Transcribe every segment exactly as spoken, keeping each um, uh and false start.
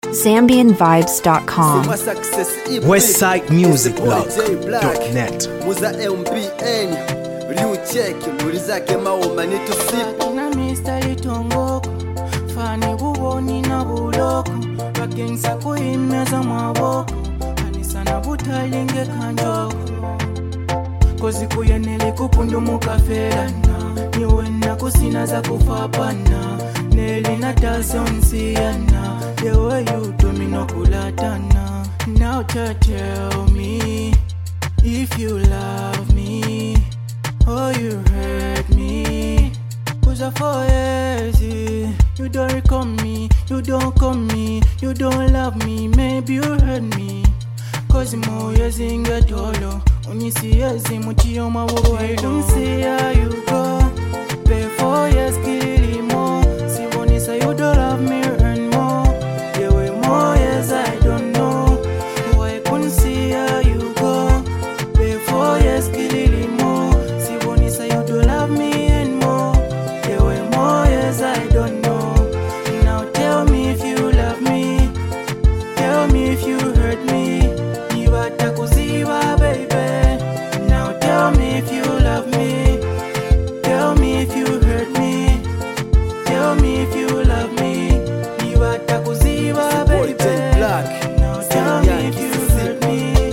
Zambian Vibes dot com. Westside Music Blog dot net. Muza M P N Liu check mulizake maoma nitusipo na Mister Litongoko fani buboni na buloko bagenza kuimeza maboko kanisa na butalinge kanjoko kozi kuyenele kupundu mukaferana niwe na kusina za kufapana neli na tasonsiana the way you do me no kulatana. Now to tell me if you love me or you hurt me. Cause I for easy. You don't recall me, you don't come me, you don't love me, maybe you hurt me. Cause moyo zinga tolo unisi yazi mutio mawobo. I don't see how you go before yes kilimo. Si boni say you don't love me earn more. The way more yes I don't know. Why couldn't see how you go before yes kilimo. Si boni say you don't love me and more. The way more yes I don't know. Now tell me if you love me. Tell me if you hurt me. Ibatakuziba baby. Now tell me if you love me. Tell me if you hurt me. Tell me if you love me. Ibatakuziba baby. Now tell me if you hurt me.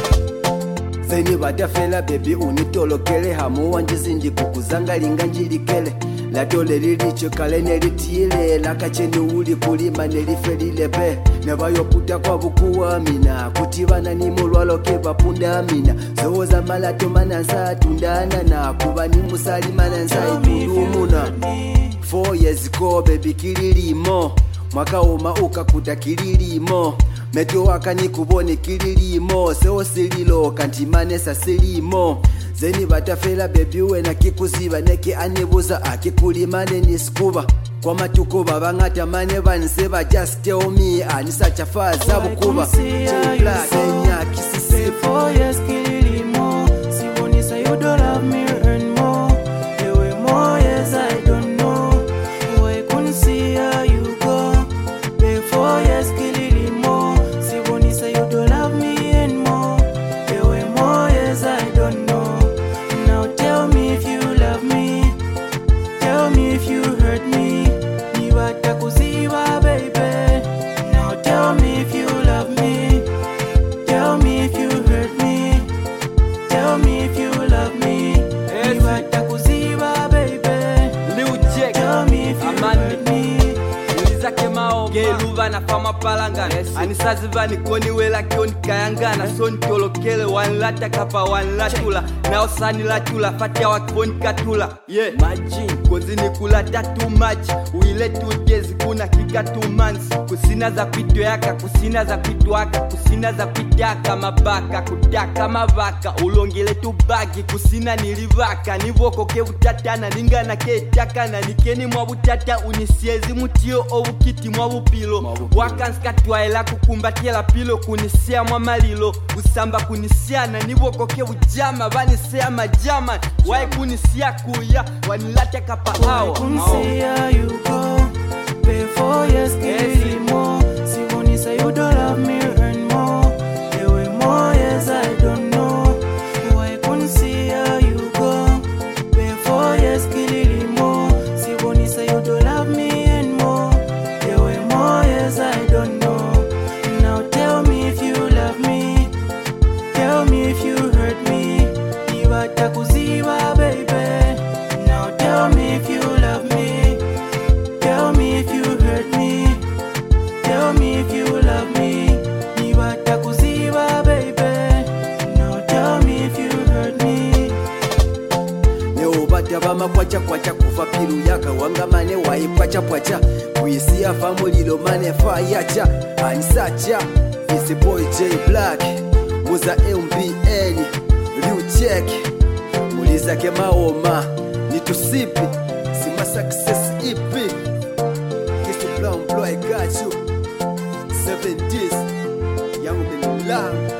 Zeni badafela baby unitolokele hamu wanje zindi kukuzanga linga njilikele. La dole lilicho kale nelitile lakacheni uli kulima nelifelile be nebayo puta kwa bukuwa mina kutibana ni mulwalo keba punda mina zoza malato mananza tundana na kuba ni musali mananza itulumuna. Four years ago baby kililimo mwaka uma ukakuta kililimo meto wakani kubone kililimo seo sililo kantimane sa silimo. Zeni batafela baby wena kikuziba neke anebuza akikulimane niskuba kwa matuko babangata mane banseba just tell me anisa chafaza bukuba chela senya kisisi. Four years kilimo siboni say you don't love me earn more. The way more yes I don't know. Why couldn't see how you go before yes kilimo siboni say you don't love me and more. The way more yes I don't know. Now tell me if you love me. Tell me if you hurt me. Ibatakuziba baby. Now tell me if you love me. Tell me if you hurt me. Tell me if you love me. Ibatakuziba baby. Liu check. Tell me if you hurt me. Ulizake mao geluva na fama palangana. Yes. Anisaziva nikoni wela kioni kayangana. Soni tolokele wanlata kapa wanlatula. Na osani latula fatia wakifoni katula. Yeah. Majin kozi nikulata too much. Uile two days kuna kika two months. Kusina za pito yaka, kusina za pito waka. Kusina za pitaka mabaka, kutaka mabaka. Ulongile tu bagi, kusina nilivaka. Nivoko ke utatana, ninga na ke takana. Nikeni mwabutata unisiezi mutio owu kiti mwabupilo. Wakanska tuwaela kukumbatia la pilo. Kunisia mwamalilo, usamba kunisiana. Nivoko ke ujama, vanisea majama. Wai kunisia kuya, wanilate kapa hao. Why couldn't see how you go before yes kilimo. Siboni say you don't love me earn more. The way more yes I don't know. Why couldn't see how you go before yes kilimo. Siboni say you don't love me and more. The way more yes I don't know. Now tell me if you love me. Tell me if you hurt me. Ibatakuziba baby. Now tell me if you love me. Tell me if you hurt me. Tell me if you love me. Ibatakuziba baby. Now tell me if you hurt me. Neo bata bama kwacha kwacha kufa piru yaka wangamane wai kwacha kwacha kuisia famulilo mane fayacha ansacha. It's the boy J Black Muza M P N Liu check mulizake maoma nitusipi sima success E P Kiss Brown Blow I got you seven days Young Ben Lang